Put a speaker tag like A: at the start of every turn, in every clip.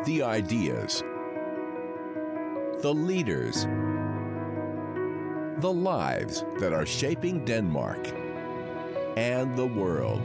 A: The ideas, the leaders, the lives that are shaping Denmark and the world.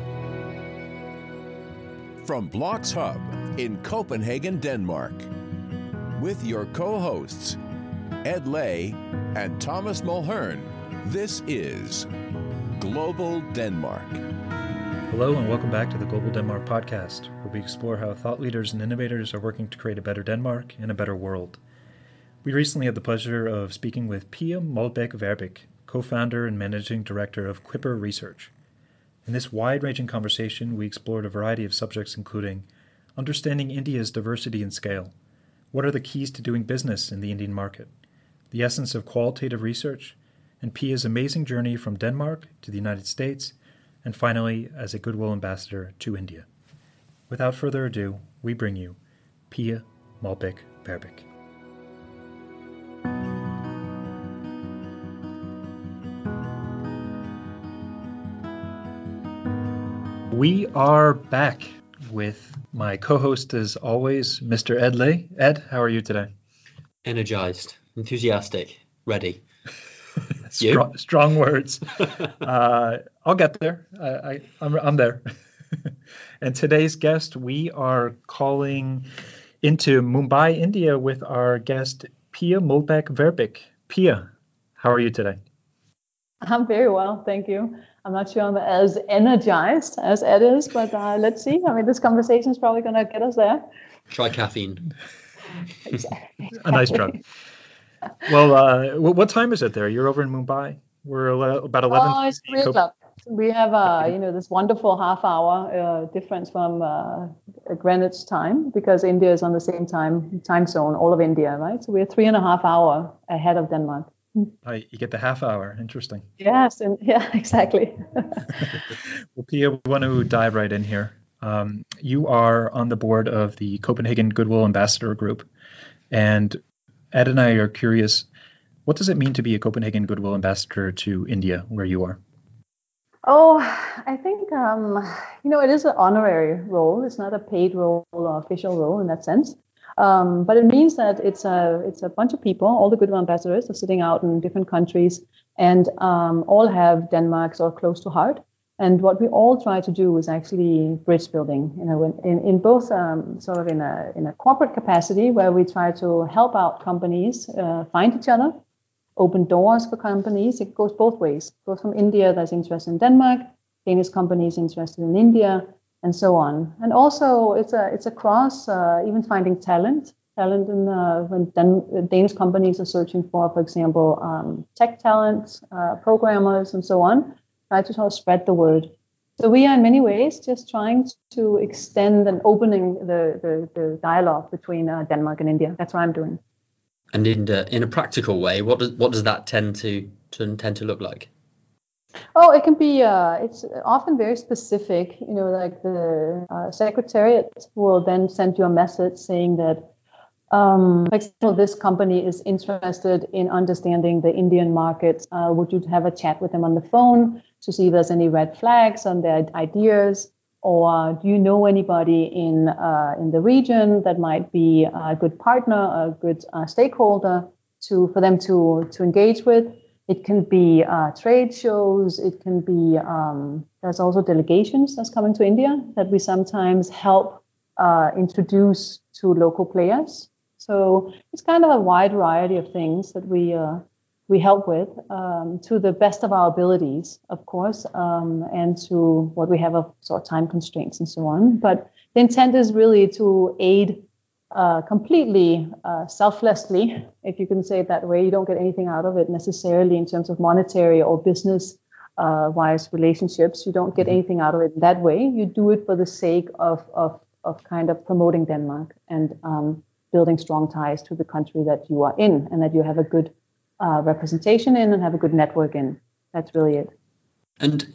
A: From Blocks Hub in Copenhagen, Denmark, with your co-hosts, Ed Lay and Thomas Mulhern, this is Global Denmark.
B: Hello and welcome back to the Global Denmark podcast, where we explore how thought leaders and innovators are working to create a better Denmark and a better world. We recently had the pleasure of speaking with Pia Molbech Verbik, co-founder and managing director of Quipper Research. In this wide-ranging conversation, we explored a variety of subjects including understanding India's diversity and scale, what are the keys to doing business in the Indian market, the essence of qualitative research, and Pia's amazing journey from Denmark to the United States, and finally, as a Goodwill Ambassador to India. Without further ado, we bring you Pia Molbech Verbik. We are back with my co-host as always, Mr. Ed Lay. Ed, how are you today?
C: Energized, enthusiastic, ready.
B: Strong words. I'll get there. I'm there. And today's guest, we are calling into Mumbai, India, with our guest Pia Molbech Verbik. Pia, how are you today?
D: I'm very well, thank you. I'm not sure I'm as energized as Ed is, but let's see. I mean, this conversation is probably going to get us there.
C: Try caffeine.
D: Exactly.
B: A nice drug. Well, what time is it there? You're over in Mumbai. We're about 11.
D: Oh, it's 3 o'clock. We have, this wonderful half-hour difference from Greenwich time, because India is on the same time zone, all of India, right? So we're 3.5 hours ahead of Denmark.
B: You get the half hour. Interesting.
D: Yes, exactly.
B: Well, Pia, we want to dive right in here. You are on the board of the Copenhagen Goodwill Ambassador Group, and Ed and I are curious, what does it mean to be a Copenhagen Goodwill Ambassador to India, where you are?
D: Oh, I think, it is an honorary role. It's not a paid role or official role in that sense. But it means that it's a bunch of people, all the Goodwill Ambassadors are sitting out in different countries and all have Denmark sort of close to heart. And what we all try to do is actually bridge building, in both sort of in a corporate capacity where we try to help out companies find each other, open doors for companies. It goes both ways. It goes from India that's interested in Denmark, Danish companies interested in India, and so on. And also it's across even finding talent in when Danish companies are searching for example, tech talent, programmers, and so on. Try to sort of spread the word. So we are in many ways just trying to extend and opening the dialogue between Denmark and India. That's what I'm doing.
C: And in a practical way, what does that tend to look like?
D: Oh, it can be. It's often very specific. Like the secretariat will then send you a message saying that, for example, this company is interested in understanding the Indian market. Would you have a chat with them on the phone to see if there's any red flags on their ideas? Or do you know anybody in the region that might be a good partner, a good stakeholder for them to engage with? It can be trade shows. It can be, there's also delegations that's coming to India that we sometimes help introduce to local players. So it's kind of a wide variety of things that we help with to the best of our abilities, of course, and to what we have of sort of time constraints and so on. But the intent is really to aid completely selflessly, if you can say it that way. You don't get anything out of it necessarily in terms of monetary or business wise relationships. You don't get anything out of it that way. You do it for the sake of kind of promoting Denmark and building strong ties to the country that you are in and that you have a good representation in and have a good network in. That's really it.
C: And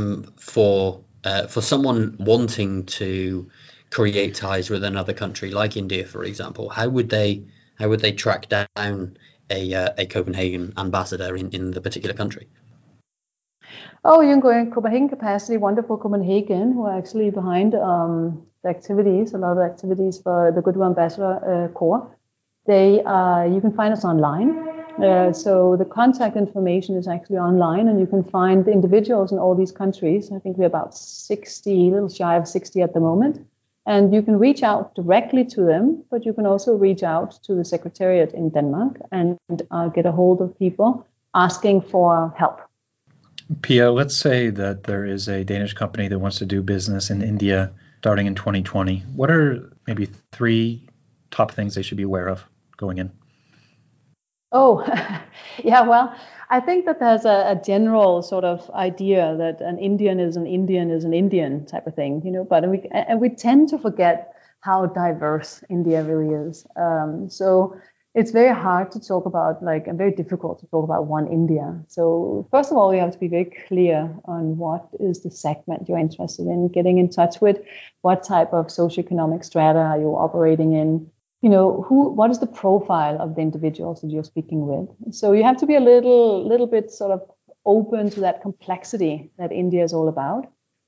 C: for someone wanting to create ties with another country like India, for example, how would they track down a Copenhagen ambassador in the particular country?
D: Oh, you can go in Copenhagen capacity. Wonderful Copenhagen, who are actually behind activities, a lot of activities for the Goodwill Ambassador Corps. You can find us online. So the contact information is actually online, and you can find the individuals in all these countries. I think we're about 60, a little shy of 60 at the moment. And you can reach out directly to them, but you can also reach out to the Secretariat in Denmark and get a hold of people asking for help.
B: Pia, let's say that there is a Danish company that wants to do business in India starting in 2020. What are maybe 3 top things they should be aware of going in?
D: Oh, yeah, well, I think that there's a general sort of idea that an Indian is an Indian is an Indian type of thing, but we tend to forget how diverse India really is. So it's very hard to talk about, and very difficult to talk about one India. So first of all, you have to be very clear on what is the segment you're interested in, getting in touch with, what type of socioeconomic strata are you operating in, what is the profile of the individuals that you're speaking with. So you have to be a little bit sort of open to that complexity that India is all about.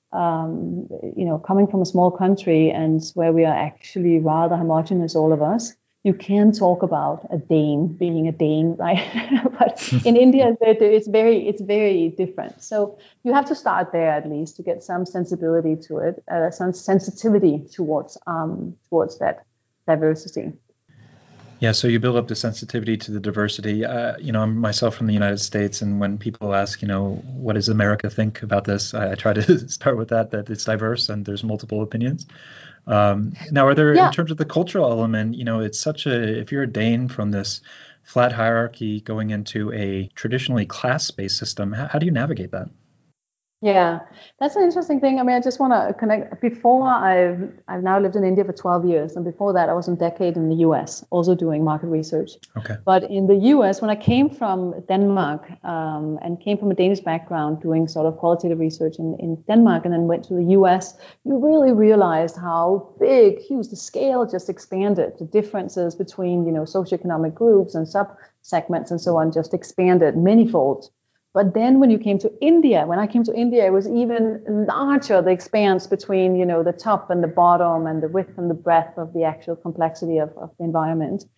D: Coming from a small country and where we are actually rather homogenous, all of us, you can talk about a Dane being a Dane, right? But in India, it's very different. So you have to start there at least to get some sensibility to it, some sensitivity towards that diversity.
B: Yeah, so you build up the sensitivity to the diversity. I'm myself from the United States, and when people ask, what does America think about this, I try to start with that it's diverse and there's multiple opinions. Now, are there, in terms of the cultural element, it's if you're a Dane from this flat hierarchy going into a traditionally class-based system, how do you navigate that?
D: Yeah, that's an interesting thing. I mean, I just want to connect. Before, I've now lived in India for 12 years. And before that, I was a decade in the US, also doing market research.
B: Okay.
D: But in the US, when I came from Denmark and came from a Danish background doing sort of qualitative research in Denmark and then went to the US, you really realized how huge the scale just expanded. The differences between, socioeconomic groups and sub-segments and so on just expanded manyfold. But then when I came to India, it was even larger, the expanse between, the top and the bottom and the width and the breadth of the actual complexity of the environment.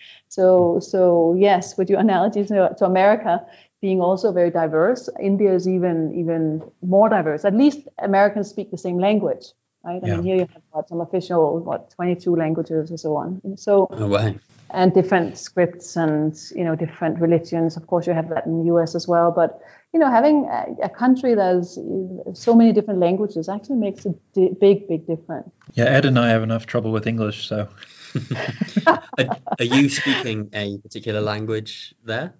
D: So yes, with your analogy to America being also very diverse, India is even more diverse. At least Americans speak the same language, right?
B: Yeah.
D: I mean, here you have some official, 22 languages and so on. And so,
C: no way.
D: And different scripts and, different religions. Of course, you have that in the US as well. But, having a country that has so many different languages actually makes a big difference.
B: Yeah, Ed and I have enough trouble with English, so.
C: Are you speaking a particular language there?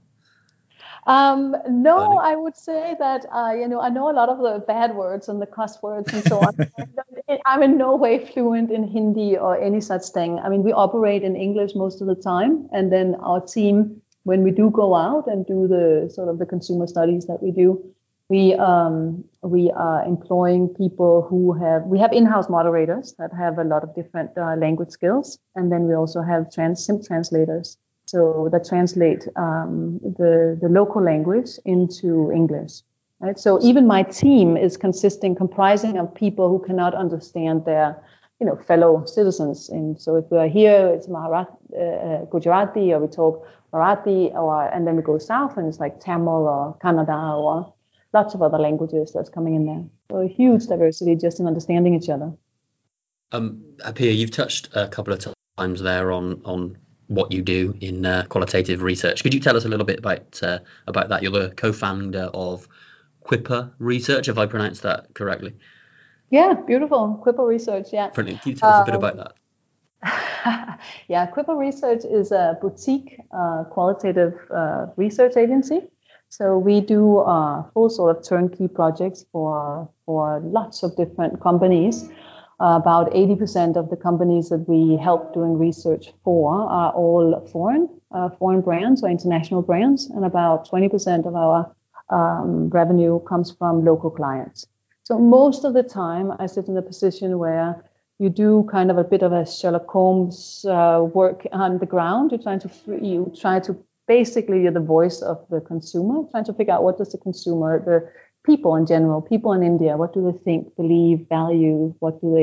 D: No, I would say that, I know a lot of the bad words and the cuss words and so on. I'm in no way fluent in Hindi or any such thing. I mean, we operate in English most of the time. And then our team, when we do go out and do the sort of the consumer studies that we do, we are employing people we have in-house moderators that have a lot of different language skills. And then we also have SIM translators. So that translate the local language into English, right? So even my team is comprising of people who cannot understand their, fellow citizens. And so if we are here, it's Gujarati, or we talk Marathi, and then we go south and it's like Tamil or Kannada or lots of other languages that's coming in there. So a huge diversity just in understanding each other.
C: Pia, you've touched a couple of times there on what you do in qualitative research. Could you tell us a little bit about that? You're the co-founder of Quipper Research, if I pronounced that correctly.
D: Yeah, beautiful. Quipper Research, yeah.
C: Brilliant. Can you tell us a bit about that?
D: Yeah, Quipper Research is a boutique qualitative research agency. So we do full sort of turnkey projects for lots of different companies. About 80% of the companies that we help doing research for are all foreign brands or international brands, and about 20% of our revenue comes from local clients. So most of the time, I sit in a position where you do kind of a bit of a Sherlock Holmes work on the ground. You try to basically, you're the voice of the consumer, trying to figure out what does the consumer, the people in general, people in India, what do they think, believe, value, what do they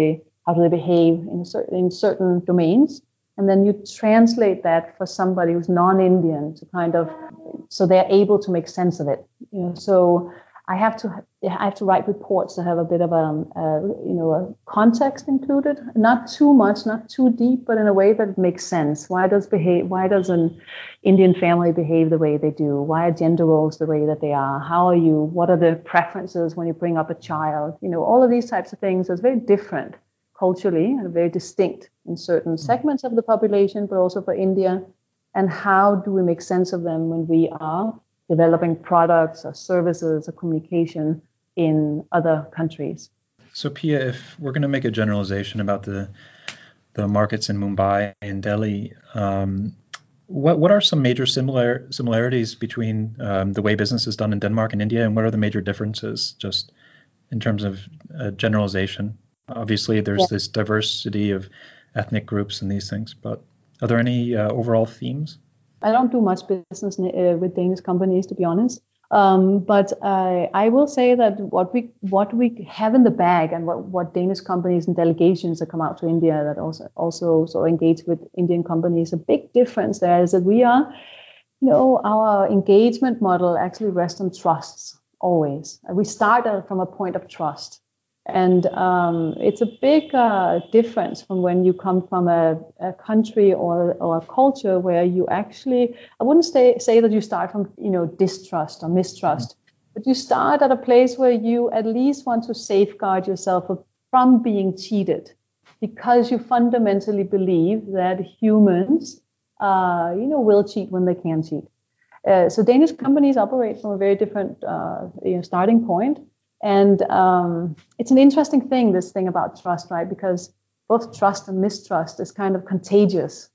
D: how do they behave in certain domains, and then you translate that for somebody who's non-Indian to kind of, so they're able to make sense of it. So I have to write reports that have a bit of a context included, not too much, not too deep, but in a way that makes sense. Why does an Indian family behave the way they do? Why are gender roles the way that they are? What are the preferences when you bring up a child? All of these types of things is very different culturally and very distinct in certain segments of the population, but also for India. And how do we make sense of them when we are developing products or services or communication in other countries?
B: So Pia, if we're going to make a generalization about the markets in Mumbai and Delhi, what are some major similarities between the way business is done in Denmark and India, and what are the major differences just in terms of generalization? Obviously, there's this diversity of ethnic groups and these things, but are there any overall themes?
D: I don't do much business with Danish companies, to be honest. But I will say that what we have in the bag and what Danish companies and delegations that come out to India that also sort of engage with Indian companies, a big difference there is that we are, our engagement model actually rests on trusts always. We start from a point of trust. And it's a big difference from when you come from a country or a culture where you actually, I wouldn't say that you start from, distrust or mistrust, but you start at a place where you at least want to safeguard yourself from being cheated, because you fundamentally believe that humans, will cheat when they can cheat. So Danish companies operate from a very different starting point. And it's an interesting thing, this thing about trust, right? Because both trust and mistrust is kind of contagious.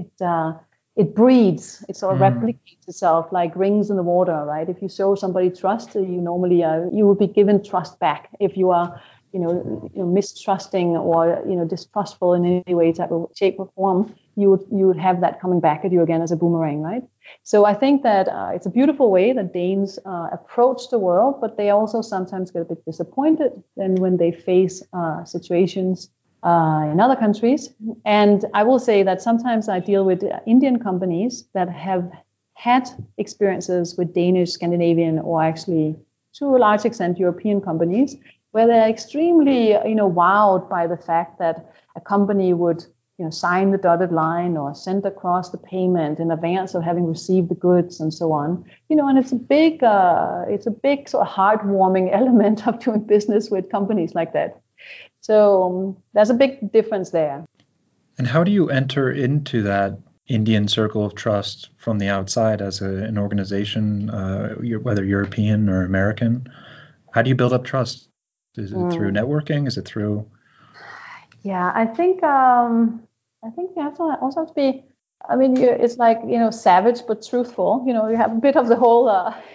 D: It breeds, it sort of replicates itself like rings in the water, right? If you show somebody trust, you normally you will be given trust back. If you are, mistrusting or distrustful in any way, type of shape or form, you would have that coming back at you again as a boomerang, right? So I think that it's a beautiful way that Danes approach the world, but they also sometimes get a bit disappointed then when they face situations in other countries. And I will say that sometimes I deal with Indian companies that have had experiences with Danish, Scandinavian, or actually to a large extent European companies, where they're extremely wowed by the fact that a company would sign the dotted line or send across the payment in advance of having received the goods and so on. And it's a big sort of heartwarming element of doing business with companies like that. So there's a big difference there.
B: And how do you enter into that Indian circle of trust from the outside as an organization, whether European or American? How do you build up trust? Is it through networking? Is it through?
D: Yeah, I think you also have to be. I mean, it's like savage but truthful. You have a bit of the whole.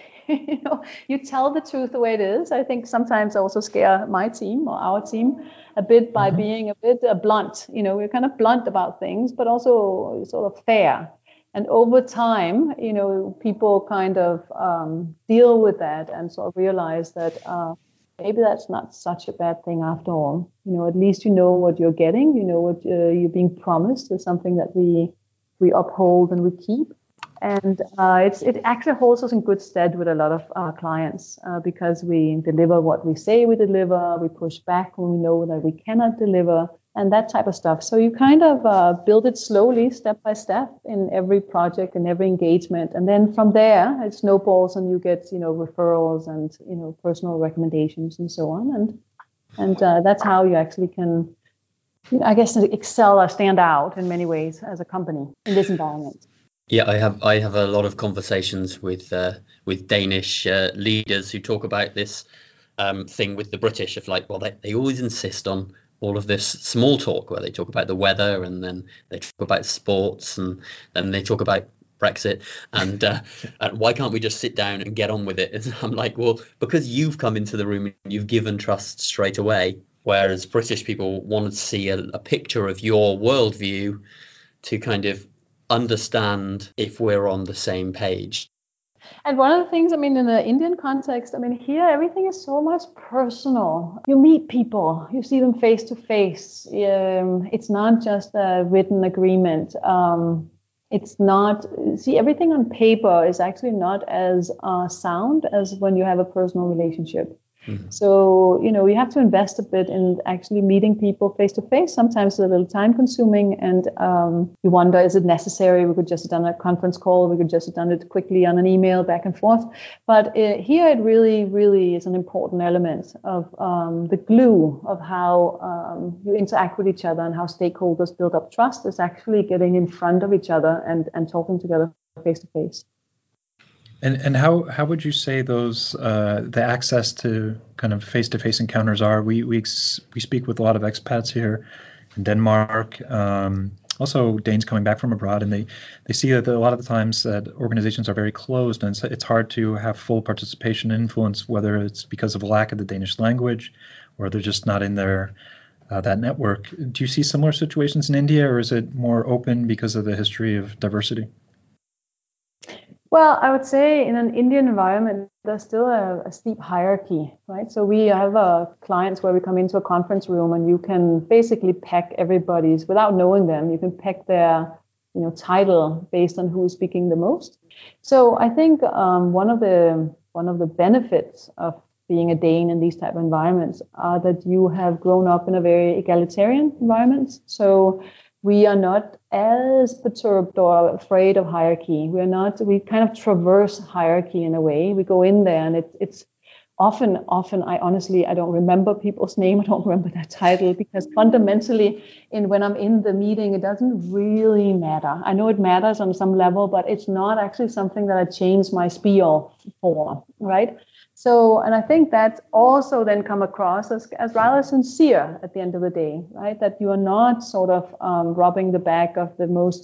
D: You tell the truth the way it is. I think sometimes I also scare my team or our team a bit by being a bit blunt. We're kind of blunt about things, but also sort of fair. And over time, people kind of deal with that and sort of realize that maybe that's not such a bad thing after all. At least what you're getting. What you're being promised is something that we uphold and we keep. And it actually holds us in good stead with a lot of our clients because we deliver what we say we deliver. We push back when we know that we cannot deliver, and that type of stuff. So you kind of build it slowly, step by step, in every project and every engagement, and then from there it snowballs, and you get referrals and personal recommendations and so on, and that's how you actually can, I guess, excel or stand out in many ways as a company in this environment.
C: Yeah, I have a lot of conversations with Danish leaders who talk about this thing with the British of like, well, they always insist on all of this small talk where they talk about the weather and then they talk about sports and then they talk about Brexit and why can't we just sit down and get on with it? And I'm like, well, because you've come into the room and you've given trust straight away, whereas British people want to see a picture of your worldview to kind of understand if we're on the same page.
D: And one of the things, I mean, in the Indian context, I mean, here everything is so much personal. You meet people, you see them face to face. It's not just a written agreement. It's not, see, everything on paper is actually not as sound as when you have a personal relationship. So, you have to invest a bit in actually meeting people face to face. Sometimes it's a little time consuming, and you wonder, is it necessary? We could just have done a conference call. We could just have done it quickly on an email back and forth. But here it really, really is an important element of the glue of how you interact with each other and how stakeholders build up trust is actually getting in front of each other and talking together face to face.
B: And how would you say those the access to kind of face-to-face encounters are? We speak with a lot of expats here in Denmark, also Danes coming back from abroad, and they see that a lot of the times that organizations are very closed, and it's hard to have full participation and influence, whether it's because of a lack of the Danish language or they're just not in their that network. Do you see similar situations in India, or is it more open because of the history of diversity?
D: Well, I would say in an Indian environment, there's still a steep hierarchy, right? So we have clients where we come into a conference room and you can basically peg everybody's, without knowing them, you can peg their title based on who is speaking the most. So I think one of the benefits of being a Dane in these type of environments are that you have grown up in a very egalitarian environment. So we are not as perturbed or afraid of hierarchy. We kind of traverse hierarchy in a way. We go in there and it's often, I don't remember people's name. I don't remember their title, because fundamentally when I'm in the meeting, it doesn't really matter. I know it matters on some level, but it's not actually something that I change my spiel for, right? So, and I think that also then come across as rather sincere at the end of the day, right? That you are not sort of robbing the back of the most,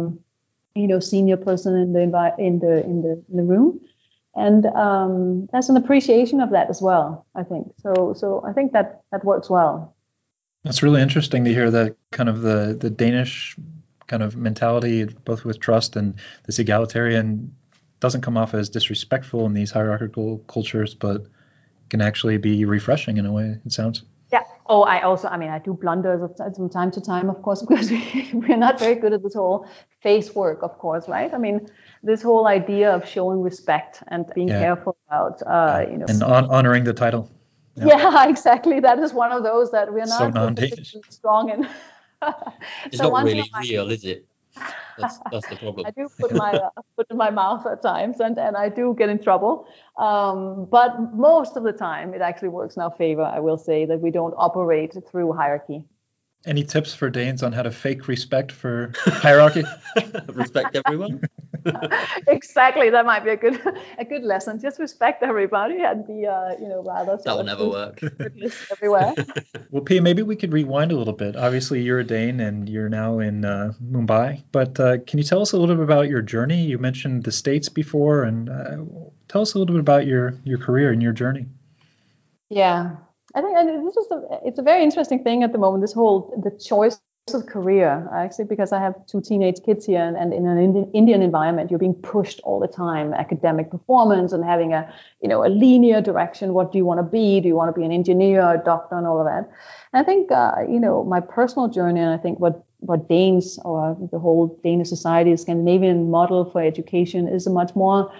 D: senior person in the room, and there's an appreciation of that as well, I think. So I think that works well.
B: That's really interesting to hear that kind of the Danish kind of mentality, both with trust and this egalitarian, doesn't come off as disrespectful in these hierarchical cultures, but can actually be refreshing in a way, it sounds.
D: Yeah. Oh, I do blunders from time to time, of course, because we're not very good at this whole face work, of course, right? I mean, this whole idea of showing respect and being careful about,
B: and honoring the title.
D: Yeah, exactly. That is one of those that we're not
B: so non-Danish.
D: Strong in.
C: It's not really real, is it? That's the problem.
D: I do put my foot in my mouth at times, and I do get in trouble. But most of the time, it actually works in our favor. I will say that we don't operate through hierarchy.
B: Any tips for Danes on how to fake respect for hierarchy?
C: Respect everyone.
D: Exactly, that might be a good lesson. Just respect everybody and be rather.
C: That will never work.
D: Everywhere.
B: Well, Pia, maybe we could rewind a little bit. Obviously, you're a Dane and you're now in Mumbai. But can you tell us a little bit about your journey? You mentioned the States before, and tell us a little bit about your career and your journey.
D: Yeah. I think it's a very interesting thing at the moment, the choice of career, actually, because I have 2 teenage kids here, and in an Indian environment, you're being pushed all the time, academic performance and having a linear direction. What do you want to be? Do you want to be an engineer, a doctor, and all of that? And I think, my personal journey, and I think what Danes or the whole Danish society, Scandinavian model for education is a much more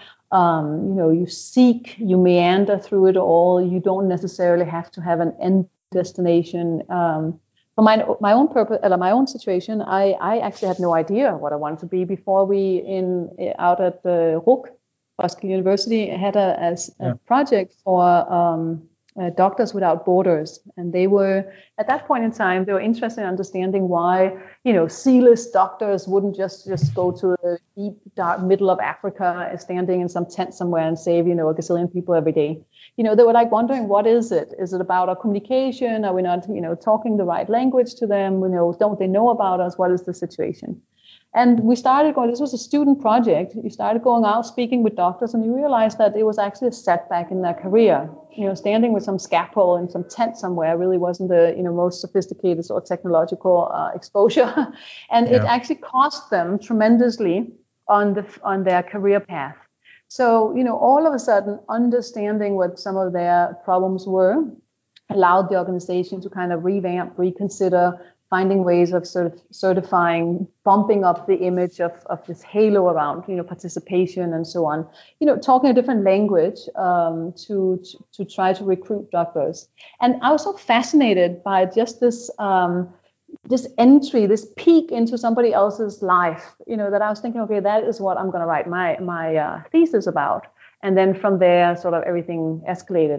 D: you meander through it all. You don't necessarily have to have an end destination. For my own purpose, my own situation, I actually had no idea what I wanted to be before we out at the RUC, Roskilde University, had a project for Doctors Without Borders, and they were at that point in time they were interested in understanding why C-list doctors wouldn't just go to the deep dark middle of Africa, standing in some tent somewhere and save a gazillion people every day. They were like wondering, what is it? Is it about our communication? Are we not talking the right language to them? Don't they know about us? What is the situation? And we started going, this was a student project. You started going out speaking with doctors, and you realized that it was actually a setback in their career. Standing with some scalpel in some tent somewhere really wasn't the most sophisticated or technological exposure. And it actually cost them tremendously on their career path. So, all of a sudden, understanding what some of their problems were allowed the organization to kind of revamp, reconsider, finding ways of sort of certifying, bumping up the image of this halo around, participation and so on, talking a different language to try to recruit doctors. And I was so fascinated by just this entry, this peek into somebody else's life, that I was thinking, okay, that is what I'm going to write my thesis about. And then from there, sort of everything escalated.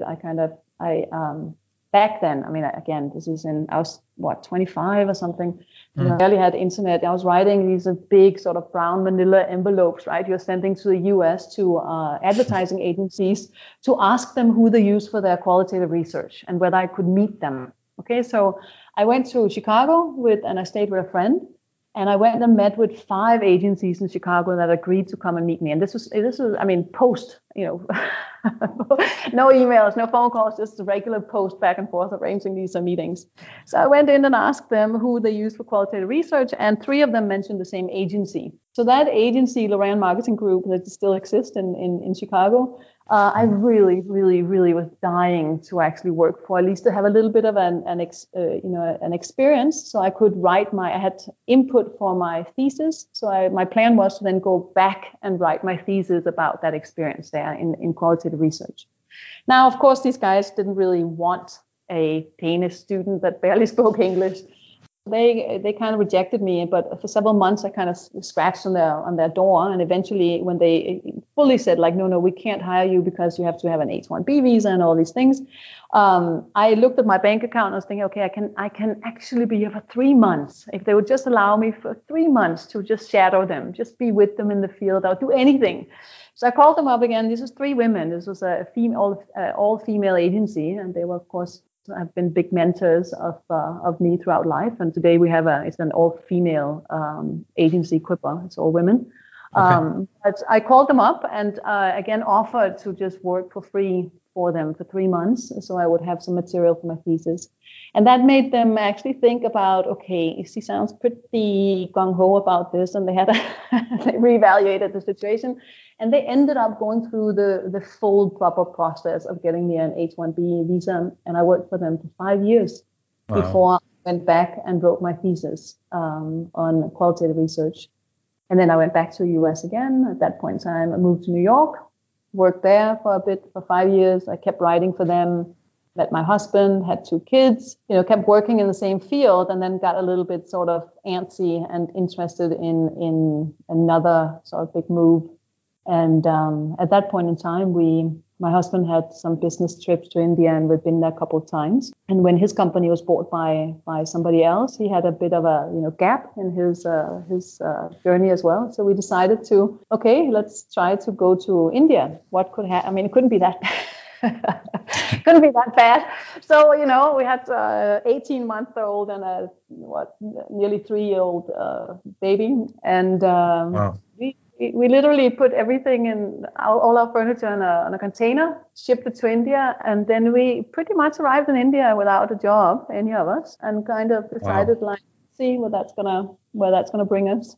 D: Back then, I mean, again, I was 25 or something. I barely had internet. I was writing these big sort of brown manila envelopes, right? You're sending to the US to advertising agencies to ask them who they use for their qualitative research and whether I could meet them. Okay, so I went to Chicago and I stayed with a friend. And I went and met with 5 agencies in Chicago that agreed to come and meet me. And this was, I mean, post, no emails, no phone calls, just a regular post back and forth arranging these meetings. So I went in and asked them who they use for qualitative research, and 3 of them mentioned the same agency. So that agency, Loran Marketing Group, that still exists in Chicago, I really, really, really was dying to actually work for, at least to have a little bit of an experience, so I could write I had input for my thesis. So my plan was to then go back and write my thesis about that experience there in qualitative research. Now, of course, these guys didn't really want a Danish student that barely spoke English. They kind of rejected me, but for several months I kind of scratched on their door, and eventually when they fully said like, no, we can't hire you because you have to have an H-1B visa and all these things, I looked at my bank account and I was thinking, okay, I can actually be here for 3 months if they would just allow me for 3 months to just shadow them, just be with them in the field. I'll do anything. So I called them up again. This was 3 women. This was a all female agency, and they were, of course, have been big mentors of me throughout life. And today we have it's an all-female agency, Quipper. It's all women. Okay. But I called them up and again offered to just work for free for them for 3 months, so I would have some material for my thesis. And that made them actually think about, okay, she sounds pretty gung-ho about this, and they reevaluated the situation. And they ended up going through the full proper process of getting me an H-1B visa. And I worked for them for 5 years before I went back and wrote my thesis on qualitative research. And then I went back to the US again. At that point in time, I moved to New York, worked there for a bit, for 5 years. I kept writing for them, met my husband, had 2 kids, kept working in the same field, and then got a little bit sort of antsy and interested in another sort of big move. And at that point in time, my husband had some business trips to India, and we'd been there a couple of times. And when his company was bought by somebody else, he had a bit of a gap in his journey as well. So we decided to, okay, let's try to go to India. What could happen? I mean, it couldn't be that bad. Couldn't be that bad. So we had 18-month-old and a nearly 3-year-old baby, and wow. We literally put everything in all our furniture on a container, shipped it to India, and then we pretty much arrived in India without a job, any of us, and kind of decided see where that's gonna bring us.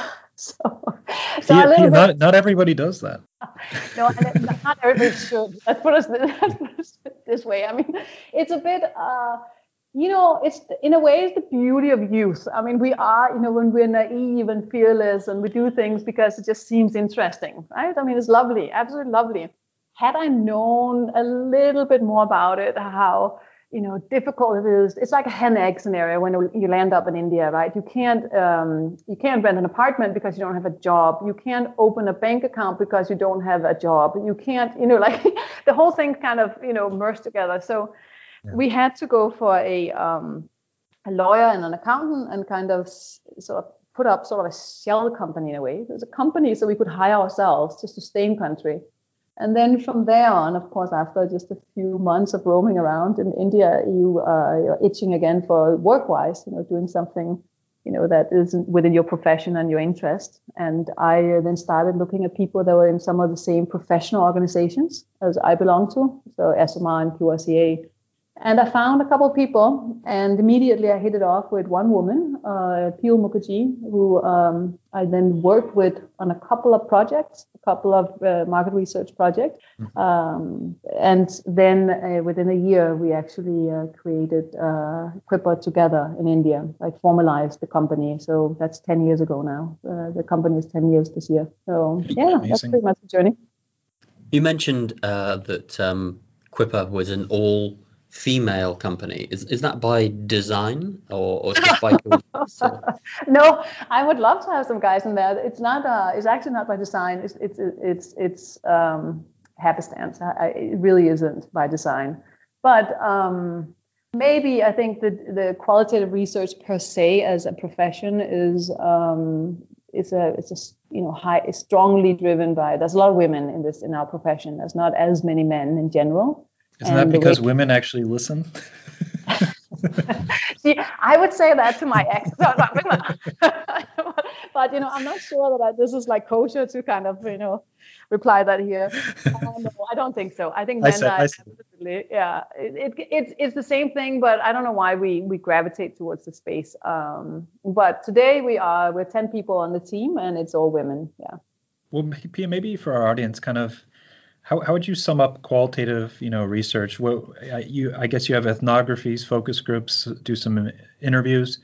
B: Not everybody does that.
D: No, not everybody should. Let's put it this way. I mean, it's a bit. It's in a way it's the beauty of youth. I mean, we are, when we're naive and fearless and we do things because it just seems interesting, right? I mean, it's lovely, absolutely lovely. Had I known a little bit more about it, how, difficult it is. It's like a hen egg scenario when you land up in India, right? You can't rent an apartment because you don't have a job. You can't open a bank account because you don't have a job. You can't, the whole thing kind of, merged together. So we had to go for a lawyer and an accountant and kind of sort of put up sort of a shell company in a way. There's a company so we could hire ourselves just to stay in country. And then from there on, of course, after just a few months of roaming around in India, you're itching again for work-wise, doing something, that is within your profession and your interest. And I then started looking at people that were in some of the same professional organizations as I belong to, so SMR and QRCA. And I found a couple of people, and immediately I hit it off with one woman, Piyal Mukherjee, who I then worked with on a couple of projects, a couple of market research projects. And then within a year, we actually created Quipper together in India, like formalized the company. So that's 10 years ago now. The company is 10 years this year. So yeah, amazing. That's pretty much the journey.
C: You mentioned that Quipper was an all-female company. Is that by design or just by coincidence?
D: No, I would love to have some guys in there. It's not. It's actually not by design. It's happenstance. It really isn't by design. But maybe I think that the qualitative research per se as a profession is it's strongly driven by. There's a lot of women in our profession. There's not as many men in general.
B: Isn't that because women actually listen?
D: See, I would say that to my ex, but I'm not sure that this is like kosher to kind of reply that here. No, I don't think so. I think men are absolutely, yeah. It's the same thing, but I don't know why we gravitate towards the space. But today we're 10 people on the team, and it's all women. Yeah.
B: Well, Pia, maybe for our audience, kind of. How would you sum up qualitative, research? I guess you have ethnographies, focus groups, do some interviews.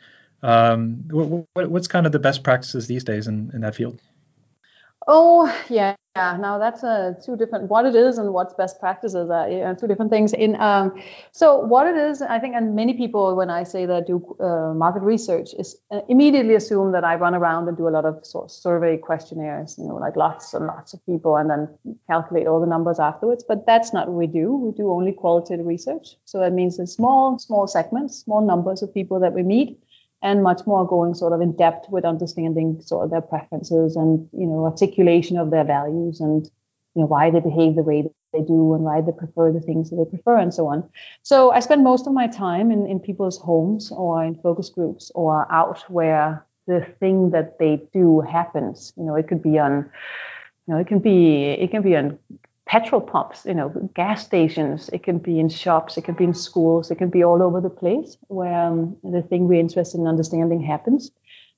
B: What's kind of the best practices these days in that field?
D: Oh, yeah. Now that's two different. What it is and what's best practices are two different things. So what it is, I think, and many people, when I say that I do market research, is immediately assume that I run around and do a lot of sort of survey questionnaires, like lots and lots of people, and then calculate all the numbers afterwards. But that's not what we do. We do only qualitative research. So that means in small segments, small numbers of people that we meet. And much more going sort of in depth with understanding sort of their preferences and, articulation of their values and, why they behave the way they do and why they prefer the things that they prefer and so on. So I spend most of my time in people's homes or in focus groups or out where the thing that they do happens. It could be on, it can be on petrol pumps, gas stations, it can be in shops, it can be in schools, it can be all over the place where the thing we're interested in understanding happens.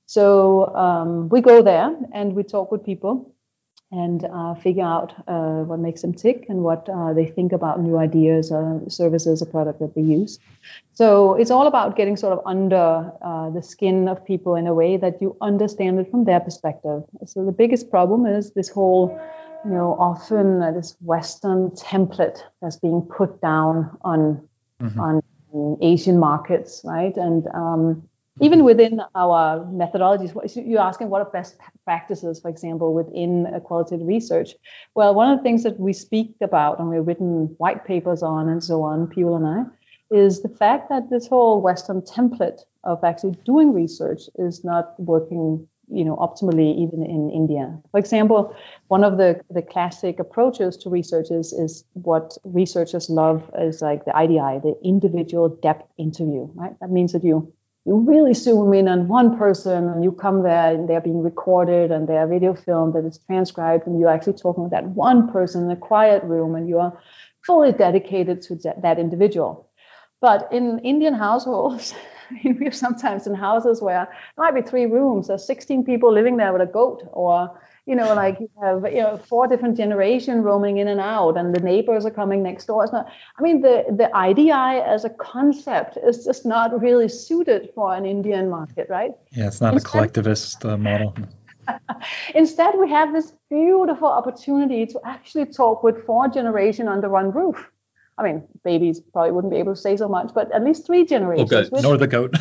D: So we go there and we talk with people and figure out what makes them tick and what they think about new ideas or services or product that they use. So it's all about getting sort of under the skin of people in a way that you understand it from their perspective. So the biggest problem is this whole often this Western template that's being put down on Asian markets, right? And even within our methodologies, you're asking what are best practices, for example, within qualitative research. Well, one of the things that we speak about and we've written white papers on and so on, Piyal and I, is the fact that this whole Western template of actually doing research is not working optimally even in India. For example, one of the classic approaches to research is what researchers love is like the IDI, the individual depth interview, right? That means that you really zoom in on one person and you come there and they're being recorded and they're video filmed and it's transcribed and you're actually talking with that one person in a quiet room and you are fully dedicated to that individual. But in Indian households, we have sometimes in houses where there might be 3 rooms, there's 16 people living there with a goat, or you have 4 different generations roaming in and out, and the neighbors are coming next door. It's not. I mean, the IDI as a concept is just not really suited for an Indian market, right?
B: Yeah, it's not a collectivist model.
D: Instead, we have this beautiful opportunity to actually talk with 4 generations under one roof. I mean, babies probably wouldn't be able to say so much, but at least 3 generations.
B: Nor the goat.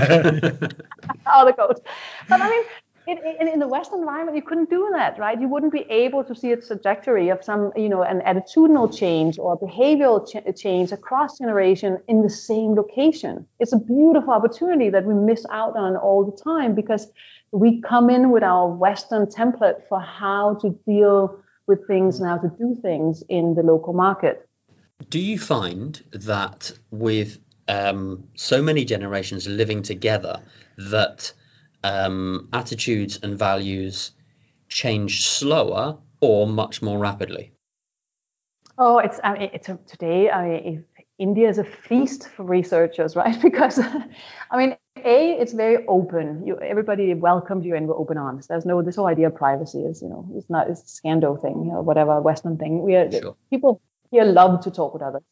D: Oh, the goat. But I mean, in the Western environment, you couldn't do that, right? You wouldn't be able to see a trajectory of some, an attitudinal change or behavioral change across generation in the same location. It's a beautiful opportunity that we miss out on all the time because we come in with our Western template for how to deal with things and how to do things in the local market.
C: Do you find that with so many generations living together that attitudes and values change slower or much more rapidly?
D: Oh, today. India is a feast for researchers, right? Because, I mean, it's very open. Everybody welcomed you in with open arms. There's no, this whole idea of privacy is, it's not, it's a Scando thing, whatever Western thing. Sure. People here love to talk with others.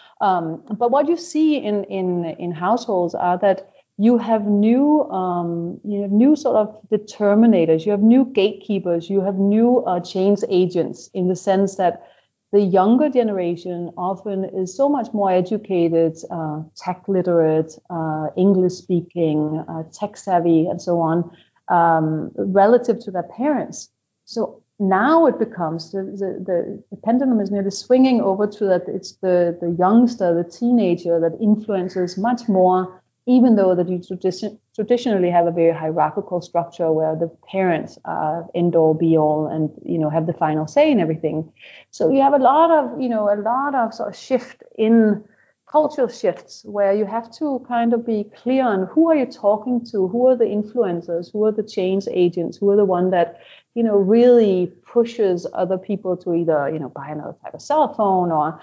D: But what you see in households are that you have new sort of determinators. You have new gatekeepers. You have new change agents, in the sense that the younger generation often is so much more educated, tech literate, English speaking, tech savvy, and so on, relative to their parents. So now it becomes the pendulum is nearly swinging over to that it's the youngster, the teenager, that influences much more, even though that you traditionally have a very hierarchical structure where the parents are end all be all and have the final say in everything. So you have a lot of sort of shift in cultural shifts, where you have to kind of be clear on who are you talking to, who are the influencers, who are the change agents, who are the one that really pushes other people to either, buy another type of cell phone, or,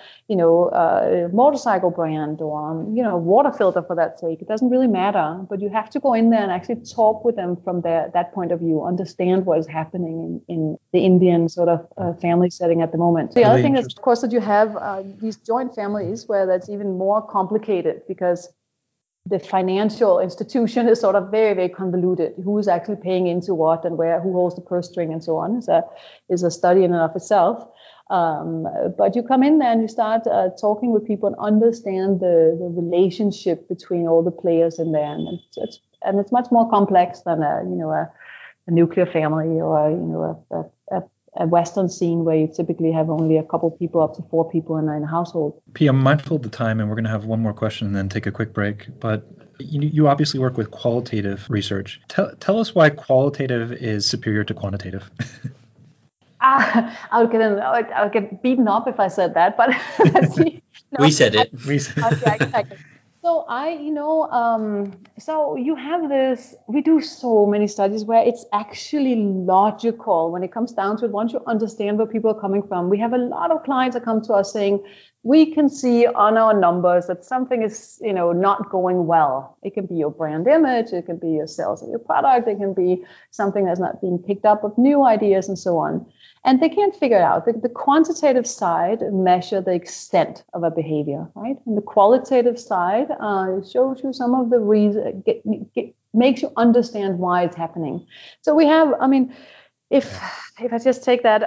D: a motorcycle brand, or, water filter, for that sake. It doesn't really matter, but you have to go in there and actually talk with them from that point of view, understand what is happening in the Indian sort of family setting at the moment. The other thing is, of course, that you have these joint families where that's even more complicated, because the financial institution is sort of very, very convoluted. Who is actually paying into what and where, who holds the purse string and so on is a study in and of itself. But you come in there and you start talking with people and understand the relationship between all the players in there. And it's much more complex than a nuclear family, or a Western scene where you typically have only a couple people, up to 4 people in a household.
B: Pia, I'm mindful of the time, and we're going to have one more question and then take a quick break. But you obviously work with qualitative research. Tell us why qualitative is superior to quantitative.
D: I'll get beaten up if I said that, but
C: we said it.
D: Okay, exactly. So so you have this, we do so many studies where it's actually logical when it comes down to it. Once you understand where people are coming from, we have a lot of clients that come to us saying, we can see on our numbers that something is, not going well. It can be your brand image, it can be your sales of your product, it can be something that's not being picked up of new ideas and so on. And they can't figure it out. The quantitative side measure the extent of a behavior, right? And the qualitative side shows you some of the reason, makes you understand why it's happening. So we have, if I just take that,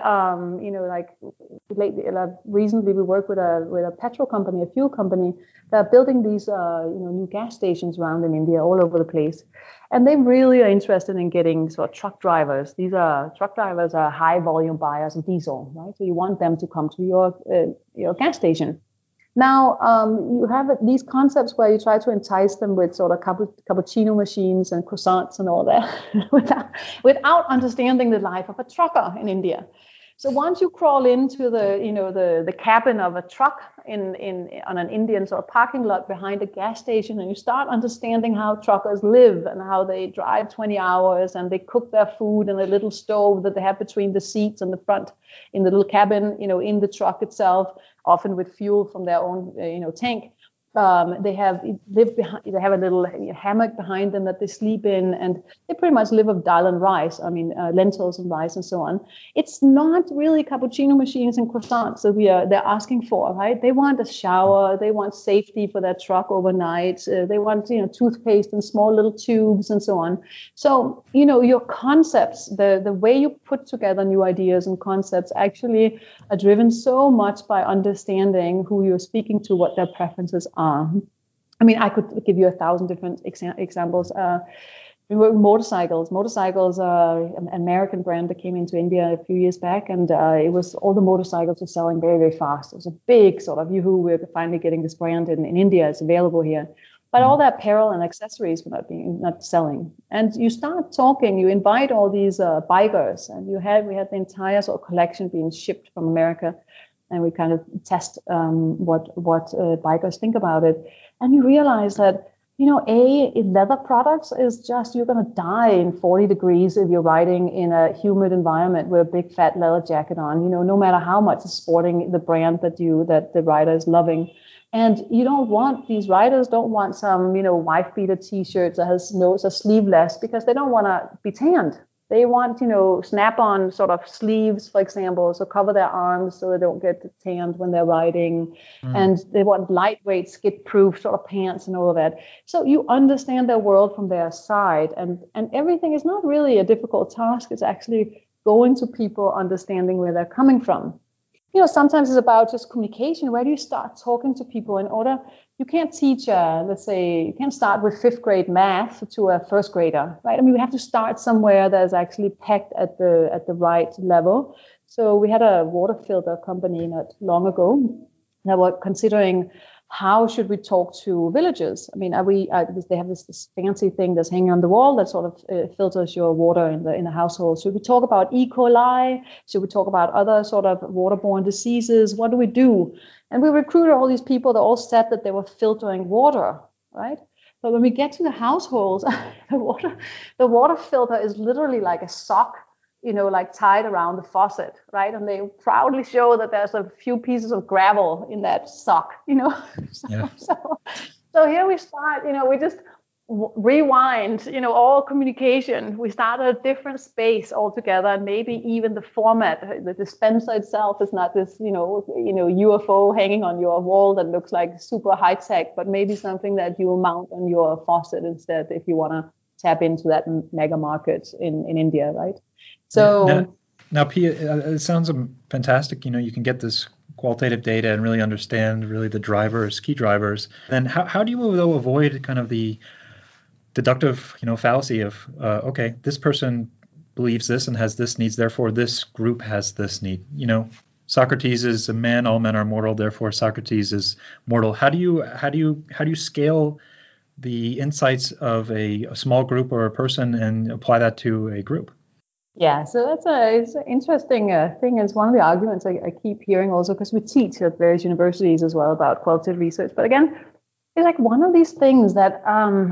D: recently we work with a petrol company, a fuel company, that are building these, new gas stations around in India, all over the place. And they really are interested in getting sort of truck drivers. Truck drivers are high volume buyers of diesel, right? So you want them to come to your gas station. Now, you have these concepts where you try to entice them with sort of cappuccino machines and croissants and all that without understanding the life of a trucker in India. So once you crawl into the cabin of a truck on an Indian sort of parking lot behind a gas station, and you start understanding how truckers live and how they drive 20 hours and they cook their food in a little stove that they have between the seats and the front in the little cabin, in the truck itself, often with fuel from their own, tank. They have a little hammock behind them that they sleep in, and they pretty much live of dal and rice. Lentils and rice and so on. It's not really cappuccino machines and croissants that they're asking for, right? They want a shower, they want safety for their truck overnight, they want toothpaste in small little tubes and so on. So your concepts, the way you put together new ideas and concepts, actually are driven so much by understanding who you're speaking to, what their preferences are. I could give you 1,000 different examples. We work with motorcycles. Motorcycles are an American brand that came into India a few years back, and it was all the motorcycles were selling very, very fast. It was a big sort of yoo-hoo. We're finally getting this brand in India. It's available here. But all the apparel and accessories were not selling. And you start talking, you invite all these bikers, and we had the entire sort of collection being shipped from America. And we kind of test what bikers think about it. And you realize that, in leather products is just, you're going to die in 40 degrees if you're riding in a humid environment with a big fat leather jacket on, no matter how much is sporting the brand that the rider is loving. And you don't want, these riders don't want some, wife beater t-shirts that has are sleeveless, because they don't want to be tanned. They want, snap-on sort of sleeves, for example, so cover their arms so they don't get tanned when they're riding. And they want lightweight, skid-proof sort of pants and all of that. So you understand their world from their side. And everything is not really a difficult task. It's actually going to people, understanding where they're coming from. Sometimes it's about just communication. Where do you start talking to people in order? You can't teach, let's say, you can't start with 5th grade math to a 1st grader, right? I mean, we have to start somewhere that is actually packed at the right level. So we had a water filter company not long ago that were considering, how should we talk to villagers? I mean, they have this fancy thing that's hanging on the wall that sort of filters your water in the household. Should we talk about E. coli? Should we talk about other sort of waterborne diseases? What do we do? And we recruited all these people that all said that they were filtering water, right? But when we get to the households, the water filter is literally like a sock, like tied around the faucet, right? And they proudly show that there's a few pieces of gravel in that sock, So here we start, we just rewind, all communication. We start at a different space altogether, and maybe even the format, the dispenser itself is not this, UFO hanging on your wall that looks like super high tech, but maybe something that you mount on your faucet instead, if you want to tap into that mega market in India, right? So
B: now, Pia, it sounds fantastic. You can get this qualitative data and really understand really the key drivers. Then how do you though avoid kind of the deductive, fallacy of okay, this person believes this and has this needs, therefore this group has this need. Socrates is a man, all men are mortal, therefore Socrates is mortal. How do you scale the insights of a small group or a person and apply that to a group?
D: Yeah, so it's an interesting thing. It's one of the arguments I keep hearing also, because we teach at various universities as well about qualitative research. But again, it's like one of these things that,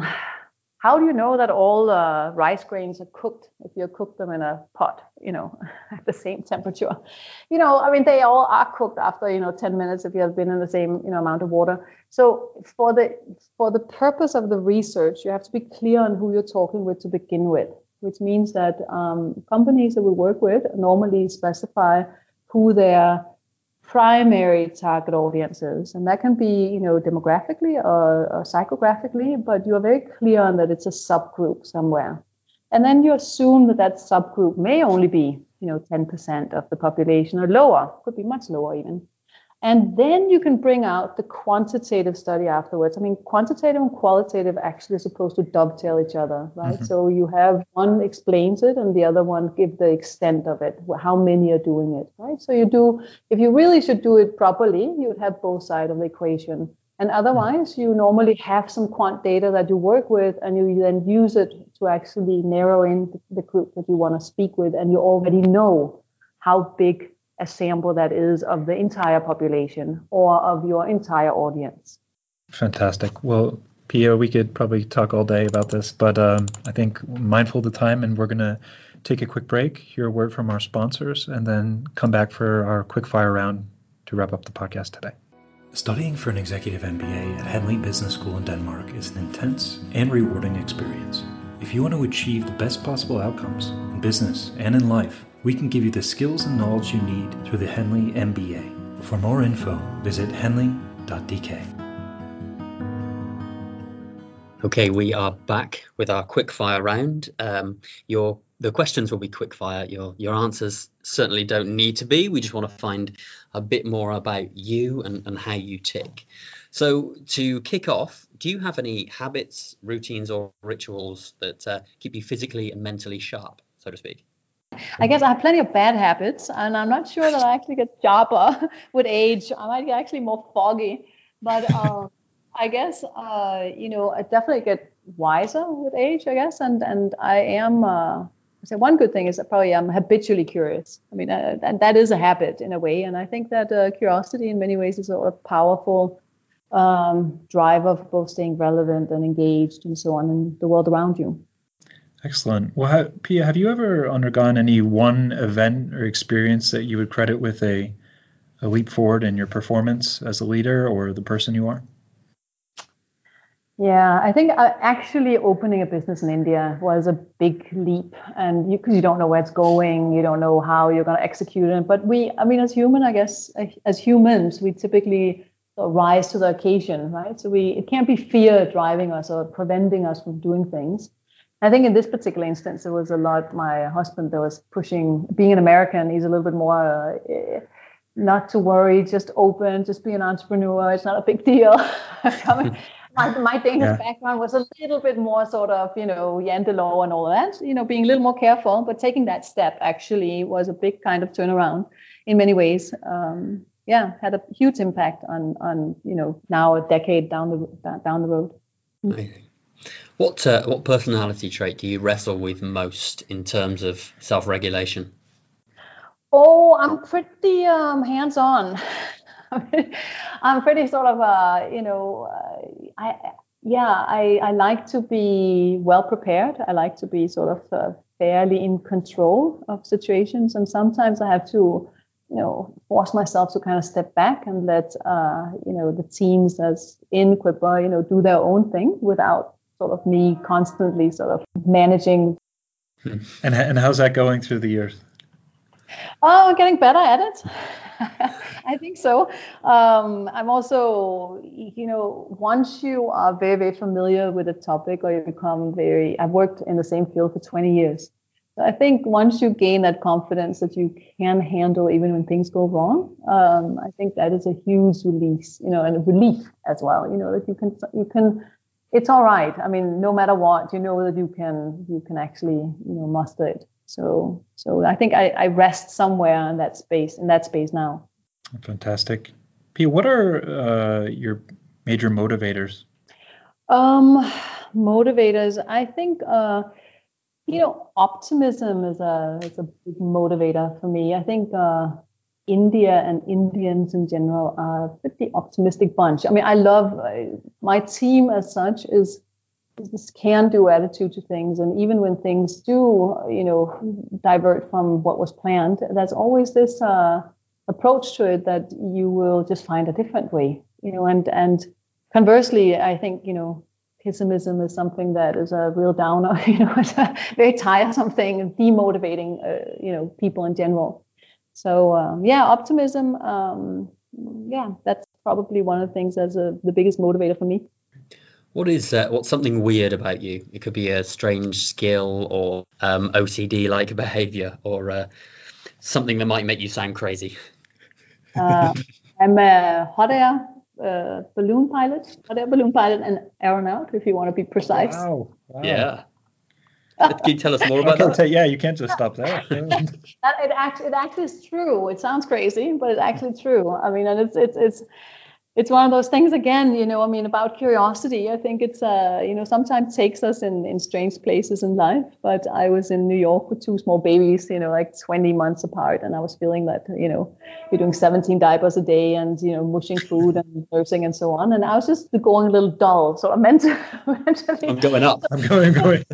D: how do you know that all rice grains are cooked if you cook them in a pot, at the same temperature? I mean, they all are cooked after, 10 minutes if you have been in the same, amount of water. So for the purpose of the research, you have to be clear on who you're talking with to begin with, which means that companies that we work with normally specify who their primary target audience is. And that can be, demographically or psychographically, but you are very clear on that it's a subgroup somewhere. And then you assume that subgroup may only be, 10% of the population or lower, could be much lower even. And then you can bring out the quantitative study afterwards. I mean, quantitative and qualitative actually are supposed to dovetail each other, right? Mm-hmm. So you have one explains it and the other one give the extent of it, how many are doing it, right? So if you really should do it properly, you would have both sides of the equation. And otherwise, you normally have some quant data that you work with, and you then use it to actually narrow in the group that you want to speak with, and you already know how big a sample that is of the entire population or of your entire audience.
B: Fantastic. Well, Pia, we could probably talk all day about this, but I think mindful of the time, and we're going to take a quick break, hear a word from our sponsors, and then come back for our quick fire round to wrap up the podcast today. Studying for an executive MBA at Henley Business School in Denmark is an intense and rewarding experience. If you want to achieve the best possible outcomes in business and in life, we can give you the skills and knowledge you need through the Henley MBA. For more info, visit henley.dk.
C: Okay, we are back with our quick fire round. The questions will be quick fire. Your answers certainly don't need to be. We just want to find a bit more about you and how you tick. So to kick off, do you have any habits, routines, or rituals that keep you physically and mentally sharp, so to speak?
D: I guess I have plenty of bad habits, and I'm not sure that I actually get sharper with age. I might get actually more foggy, but I guess I definitely get wiser with age, I guess, and I am. So one good thing is that probably I'm habitually curious. I mean, and that is a habit in a way, and I think that curiosity in many ways is a powerful driver for both staying relevant and engaged and so on in the world around you.
B: Excellent. Well, Pia, have you ever undergone any one event or experience that you would credit with a a leap forward in your performance as a leader or the person you are?
D: Yeah, I think actually opening a business in India was a big leap, and because you don't know where it's going, you don't know how you're going to execute it. But as humans, we typically rise to the occasion, right? So it can't be fear driving us or preventing us from doing things. I think in this particular instance, it was a lot my husband that was pushing. Being an American, he's a little bit more not to worry, just open, just be an entrepreneur. It's not a big deal. My Danish background was a little bit more sort of, jantelov and all that, being a little more careful, but taking that step actually was a big kind of turnaround in many ways. Had a huge impact on now a decade down the road.
C: Amazing. What personality trait do you wrestle with most in terms of self-regulation?
D: Oh, I'm pretty hands-on. I'm pretty sort of, I like to be well prepared. I like to be sort of fairly in control of situations. And sometimes I have to, force myself to kind of step back and let, the teams that's in Quipper, do their own thing without sort of me constantly sort of managing.
B: And how's that going through the years?
D: Oh, getting better at it. I think so. I'm also, once you are very, very familiar with a topic or you become I've worked in the same field for 20 years. So I think once you gain that confidence that you can handle even when things go wrong, I think that is a huge release, and a relief as well, that you can, it's all right. I mean, no matter what, that you can actually, muster it. So I think I rest somewhere in that space now.
B: Fantastic. Pia, what are your major motivators?
D: Motivators, I think, optimism is a big motivator for me. I think India and Indians in general are a pretty optimistic bunch. I mean, I love my team as such is this can-do attitude to things, and even when things do, divert from what was planned, there's always this approach to it that you will just find a different way, and conversely, I think, pessimism is something that is a real downer, it's a very tiresome thing and demotivating, people in general. So, optimism, that's probably one of the things that's the biggest motivator for me.
C: What's something weird about you? It could be a strange skill or OCD-like behavior, or something that might make you sound crazy.
D: I'm a hot air balloon pilot and aeronaut, if you want to be precise.
B: Wow.
C: Yeah. Can you tell us more about that?
B: You can't just stop there.
D: It actually is true. It sounds crazy, but it's actually true. I mean, and it's one of those things again, about curiosity. I think it's, sometimes takes us in strange places in life. But I was in New York with two small babies, like 20 months apart. And I was feeling that, you're doing 17 diapers a day and, mushing food and nursing and so on. And I was just going a little dull. So I mentally.
C: I'm going up.
B: I'm going.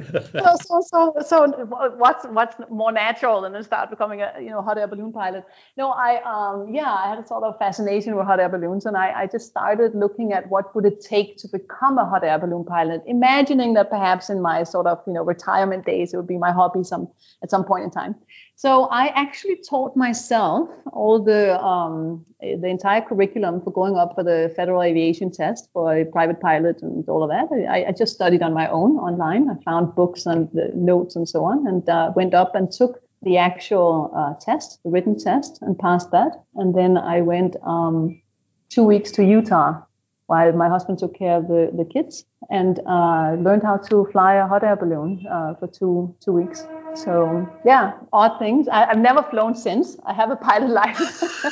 D: So what's more natural than to start becoming a, hot air balloon pilot? No, I had a sort of fascination with hot air balloons, and I just started looking at what would it take to become a hot air balloon pilot, imagining that perhaps in my sort of, retirement days, it would be my hobby at some point in time. So I actually taught myself all the entire curriculum for going up for the federal aviation test for a private pilot and all of that. I just studied on my own online. I found books and the notes and so on, and went up and took the actual test, the written test, and passed that. And then I went 2 weeks to Utah while my husband took care of the kids, and learned how to fly a hot air balloon for two weeks. So odd things. I've never flown since. I have a pilot license.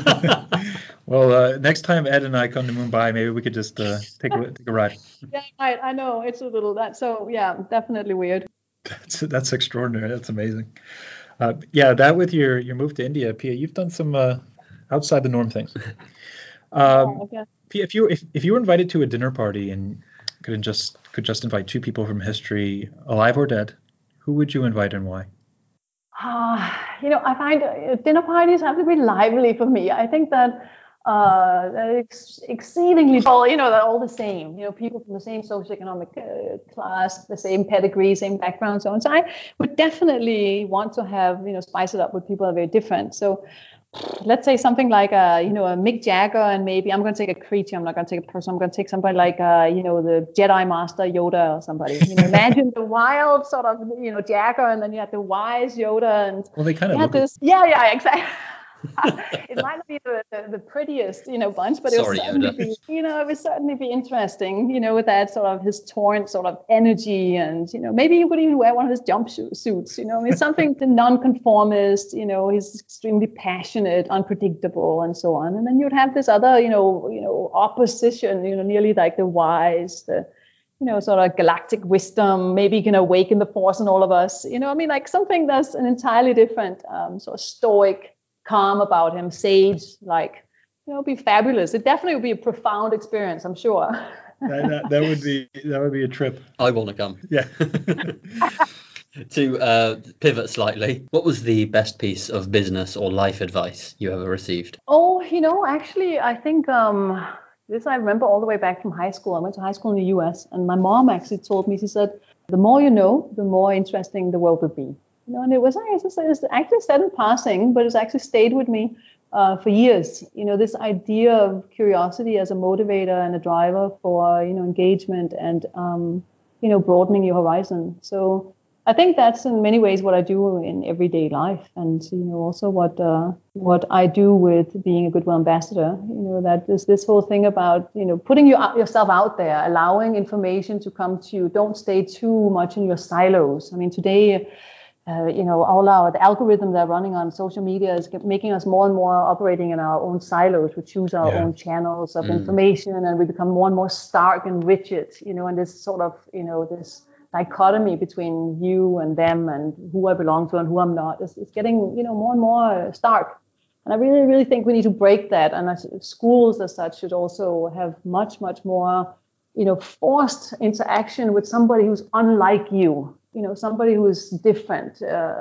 B: Well, next time Ed and I come to Mumbai, maybe we could just take a ride.
D: Yeah, I know, it's a little that. So definitely weird.
B: That's extraordinary. That's amazing. That with your move to India, Pia, you've done some outside the norm things.
D: Okay.
B: Pia, if you were invited to a dinner party and could just invite two people from history, alive or dead, who would you invite and why?
D: I find dinner parties have to be lively for me. I think that they're exceedingly all, they're all the same. People from the same socioeconomic class, the same pedigree, same background, so on. So I would definitely want to have, spice it up with people that are very different. So let's say something like a Mick Jagger, and maybe I'm going to take a creature. I'm not going to take a person. I'm going to take somebody like the Jedi Master Yoda or somebody. Imagine the wild sort of Jagger, and then you have the wise Yoda, and
B: well, they kind of
D: look this. Yeah, exactly. It might not be the prettiest, bunch, but it would certainly be interesting, with that sort of his torrent sort of energy, and maybe he would even wear one of his jumpsuits, something the nonconformist, he's extremely passionate, unpredictable, and so on. And then you'd have this other, opposition, nearly like the wise, the sort of galactic wisdom, maybe he can awaken the force in all of us, like something that's an entirely different sort of stoic, calm about him, sage, like, be fabulous. It definitely would be a profound experience, I'm sure.
B: that would be a trip.
C: I want to come.
B: Yeah.
C: To pivot slightly, what was the best piece of business or life advice you ever received?
D: Oh, actually, I think this I remember all the way back from high school. I went to high school in the US, and my mom actually told me, she said, the more you know, the more interesting the world will be. And it was actually said in passing, but it's actually stayed with me for years. This idea of curiosity as a motivator and a driver for, engagement and, broadening your horizon. So I think that's in many ways what I do in everyday life. And, also what I do with being a Goodwill ambassador, that is this whole thing about, putting yourself out there, allowing information to come to you. Don't stay too much in your silos. I mean, today, the algorithm that are running on social media is making us more and more operating in our own silos. We choose our own channels of information, and we become more and more stark and rigid, and this sort of, this dichotomy between you and them and who I belong to and who I'm not is getting, more and more stark. And I really, really think we need to break that. And schools as such should also have much, much more, forced interaction with somebody who's unlike you. Somebody who is different,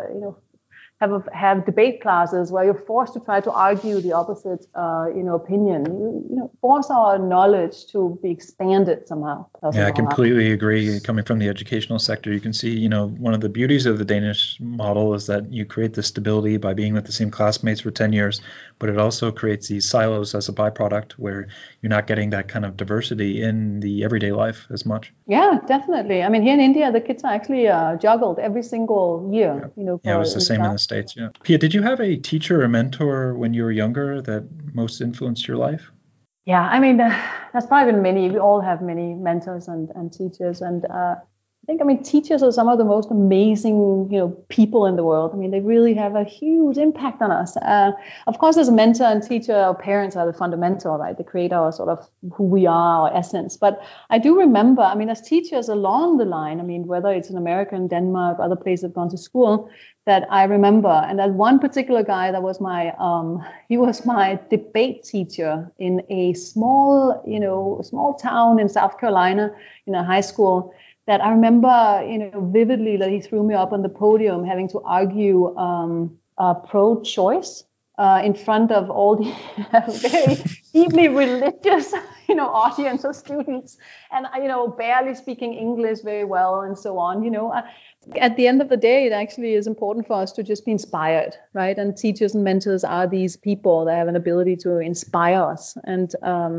D: have debate classes where you're forced to try to argue the opposite, opinion. Force our knowledge to be expanded somehow.
B: Yeah, I completely agree. Coming from the educational sector, you can see, one of the beauties of the Danish model is that you create the stability by being with the same classmates for 10 years, but it also creates these silos as a byproduct where you're not getting that kind of diversity in the everyday life as much.
D: Yeah, definitely. I mean, here in India, the kids are actually juggled every single year.
B: Yeah, it was the same in the States. Yeah. Pia, did you have a teacher or mentor when you were younger that most influenced your life?
D: Yeah, I mean, that's probably been many. We all have many mentors and teachers. And I think, teachers are some of the most amazing, people in the world. I mean, they really have a huge impact on us. Of course, as a mentor and teacher, our parents are the fundamental, right? They create our sort of who we are, our essence. But I do remember, as teachers along the line, whether it's in America, in Denmark, other places I've gone to school, that I remember. And that one particular guy that was he was my debate teacher in a small town in South Carolina, in a high school. That I remember, vividly, that he threw me up on the podium having to argue pro-choice in front of all the very deeply religious, audience of students, and barely speaking English very well, and so on. At the end of the day, it actually is important for us to just be inspired, right? And teachers and mentors are these people that have an ability to inspire us, and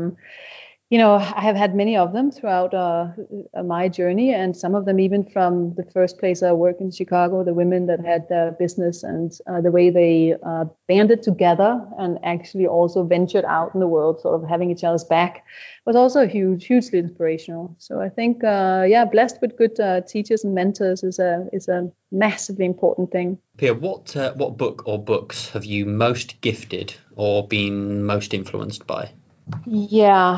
D: I have had many of them throughout my journey, and some of them even from the first place I worked in Chicago, the women that had their business and the way they banded together and actually also ventured out in the world, sort of having each other's back, was also hugely inspirational. So I think, blessed with good teachers and mentors is a massively important thing.
C: Pia, what book or books have you most gifted or been most influenced by?
D: Yeah,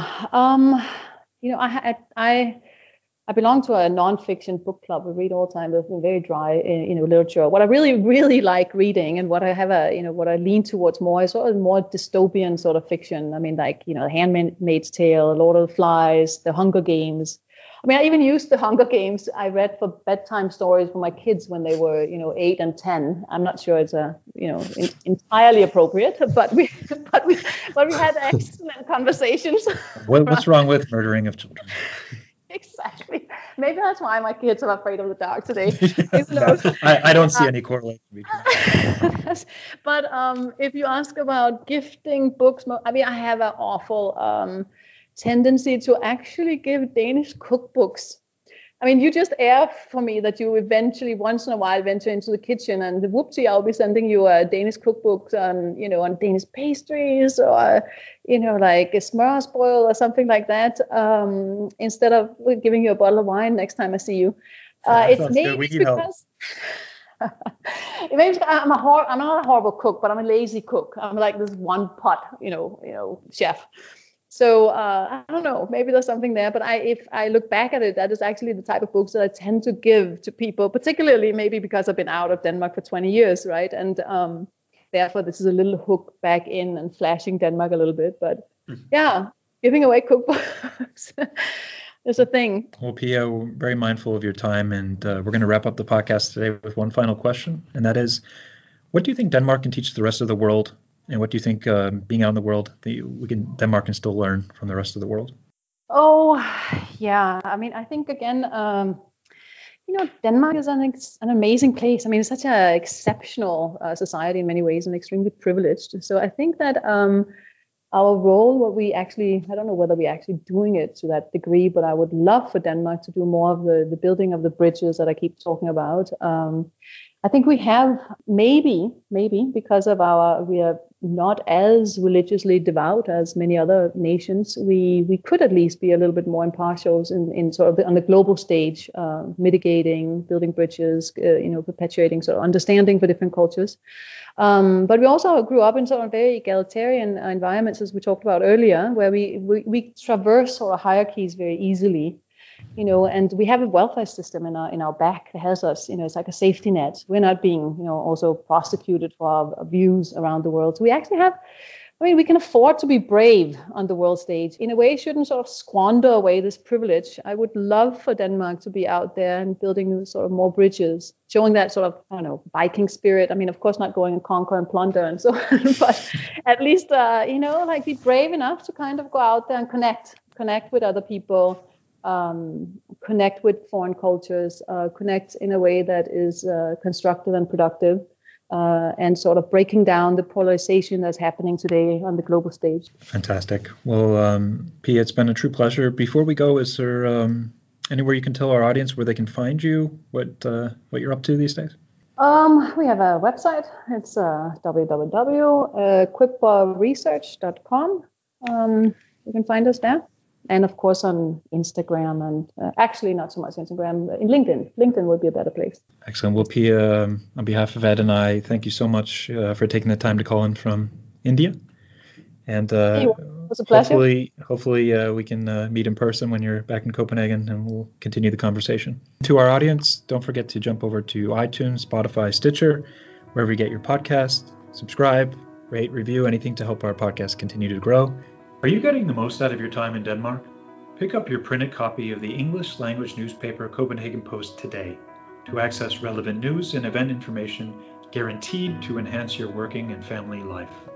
D: I belong to a nonfiction book club. We read all the time. There's very dry, literature. What I really, really like reading, and what I have what I lean towards more is sort of more dystopian sort of fiction. The Handmaid's Tale, Lord of the Flies, The Hunger Games. I mean, I even used the Hunger Games I read for bedtime stories for my kids when they were, 8 and 10. I'm not sure it's entirely appropriate, but we had excellent conversations.
B: What's wrong with murdering of children?
D: Exactly. Maybe that's why my kids are afraid of the dark today.
B: I don't see any correlation between that.
D: But if you ask about gifting books, I mean, I have an awful tendency to actually give Danish cookbooks. I mean, you just air for me that you eventually, once in a while, venture into the kitchen, and whoopsie, I'll be sending you a Danish cookbook on, on Danish pastries, or, like a smørrebrød or something like that, instead of giving you a bottle of wine next time I see you. It's maybe because I'm not a horrible cook, but I'm a lazy cook. I'm like this one pot, chef. So I don't know, maybe there's something there. But if I look back at it, that is actually the type of books that I tend to give to people, particularly maybe because I've been out of Denmark for 20 years, right? And therefore, this is a little hook back in and flashing Denmark a little bit. But yeah, giving away cookbooks is a thing.
B: Well, Pia, we're very mindful of your time, and we're going to wrap up the podcast today with one final question, and that is, what do you think Denmark can teach the rest of the world? And what do you think, being out in the world, Denmark can still learn from the rest of the world?
D: Oh, yeah. I mean, I think, again, Denmark is an amazing place. I mean, it's such an exceptional society in many ways, and extremely privileged. So I think that our role, I don't know whether we're actually doing it to that degree, but I would love for Denmark to do more of the building of the bridges that I keep talking about. I think we have maybe because of we are not as religiously devout as many other nations. We could at least be a little bit more impartial in sort of on the global stage, mitigating, building bridges, perpetuating sort of understanding for different cultures. But we also grew up in sort of very egalitarian environments, as we talked about earlier, where we traverse sort of hierarchies very easily. And we have a welfare system in our back that has us, it's like a safety net. We're not being, also prosecuted for our views around the world. So we actually we can afford to be brave on the world stage. In a way, shouldn't sort of squander away this privilege. I would love for Denmark to be out there and building sort of more bridges, showing that sort of, Viking spirit. I mean, of course, not going and conquer and plunder and so on, but at least, be brave enough to kind of go out there and connect with other people. Connect with foreign cultures, connect in a way that is constructive and productive, and sort of breaking down the polarization that's happening today on the global stage.
B: Fantastic. Well, Pia, it's been a true pleasure. Before we go, is there anywhere you can tell our audience where they can find you, what you're up to these days?
D: We have a website. It's www.equipresearch.com. You can find us there. And of course on Instagram, and actually not so much Instagram, in LinkedIn. LinkedIn would be a better place.
B: Excellent. Well, Pia, on behalf of Ed and I, thank you so much for taking the time to call in from India. And
D: it was a pleasure.
B: Hopefully we can meet in person when you're back in Copenhagen, and we'll continue the conversation. To our audience, don't forget to jump over to iTunes, Spotify, Stitcher, wherever you get your podcast. Subscribe, rate, review, anything to help our podcast continue to grow. Are you getting the most out of your time in Denmark? Pick up your printed copy of the English language newspaper Copenhagen Post today to access relevant news and event information guaranteed to enhance your working and family life.